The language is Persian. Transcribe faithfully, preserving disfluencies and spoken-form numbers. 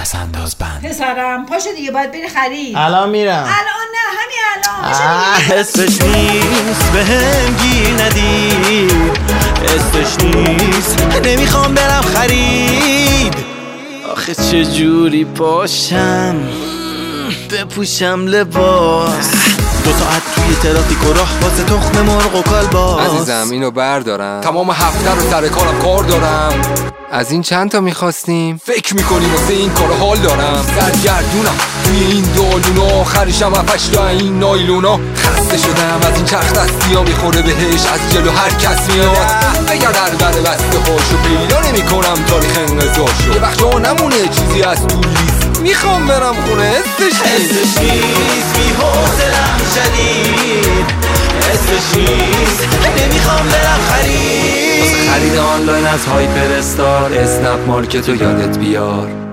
پس انداز بند. پسرم پاشو دیگه، باید بری خرید. الان میرم. الان نه، همین الان. پاشو دیگه. حسش نیست به هم گیر ندید، حسش نیست نمیخوام برم خرید. آخه چه جوری باشم بپوشم لباس، دو ساعت توی ترافیک و راه واسه تخم مرغ و کالباس. عزیزم اینو بردارم، تمام هفته رو سر کارم کار دارم. از این چند تا میخواستیم؟ فکر میکنی واسه این کار حال دارم. سرگردونم توی این دالونا، آخرشم افش تا این نایلونا. خسته شدم از این چرخ دستی ها، میخوره بهش از جلو هر کس میاد. بگرد هر بره بسته خوشو، پیدا نمی کنم تاریخ انقضاشو. یه وقت جا نمونه چیزی از تو لیست، میخوام برم خونه. حسش حسش نیست بی حوصله‌ام شدید، حسش نیست نمیخوام برم خرید. خرید آنلاین از هایپر استار، اسنپ مارکت رو یادت بیار.